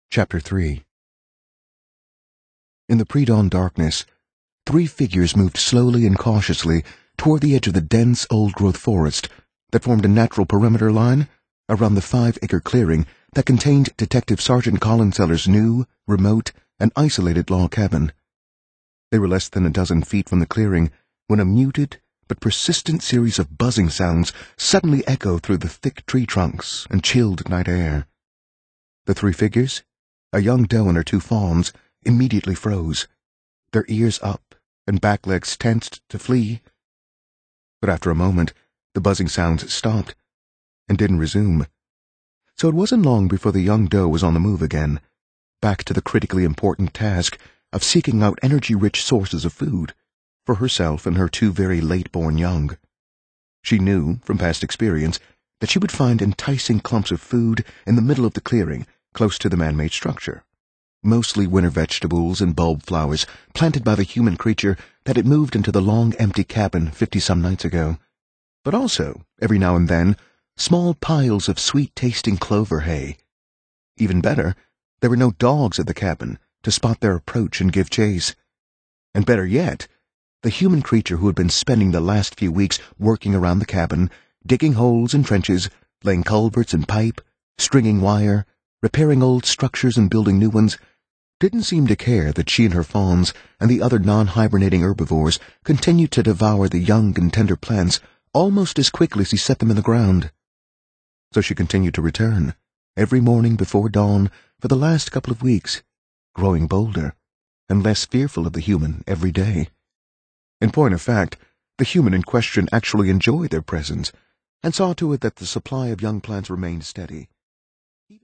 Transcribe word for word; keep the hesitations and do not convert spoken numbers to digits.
Chapter three. In the pre-dawn darkness, three figures moved slowly and cautiously toward the edge of the dense, old-growth forest that formed a natural perimeter line around the five-acre clearing that contained Detective Sergeant Colin Sellers' new, remote, and isolated log cabin. They were less than a dozen feet from the clearing when a muted but persistent series of buzzing sounds suddenly echoed through the thick tree trunks and chilled night air. The three figures, a young doe and her two fawns, immediately froze, their ears up and back legs tensed to flee. But after a moment, the buzzing sounds stopped and didn't resume. So it wasn't long before the young doe was on the move again, back to the critically important task of seeking out energy-rich sources of food for herself and her two very late-born young. She knew, from past experience, that she would find enticing clumps of food in the middle of the clearing, close to the man-made structure, mostly winter vegetables and bulb flowers planted by the human creature that had moved into the long empty cabin fifty-some nights ago, but also, every now and then, small piles of sweet-tasting clover hay. Even better, there were no dogs at the cabin to spot their approach and give chase. And better yet, the human creature who had been spending the last few weeks working around the cabin, digging holes and trenches, laying culverts and pipe, stringing wire, repairing old structures and building new ones, didn't seem to care that she and her fawns and the other non-hibernating herbivores continued to devour the young and tender plants almost as quickly as he set them in the ground. So she continued to return, every morning before dawn for the last couple of weeks, growing bolder and less fearful of the human every day. In point of fact, the human in question actually enjoyed their presence and saw to it that the supply of young plants remained steady.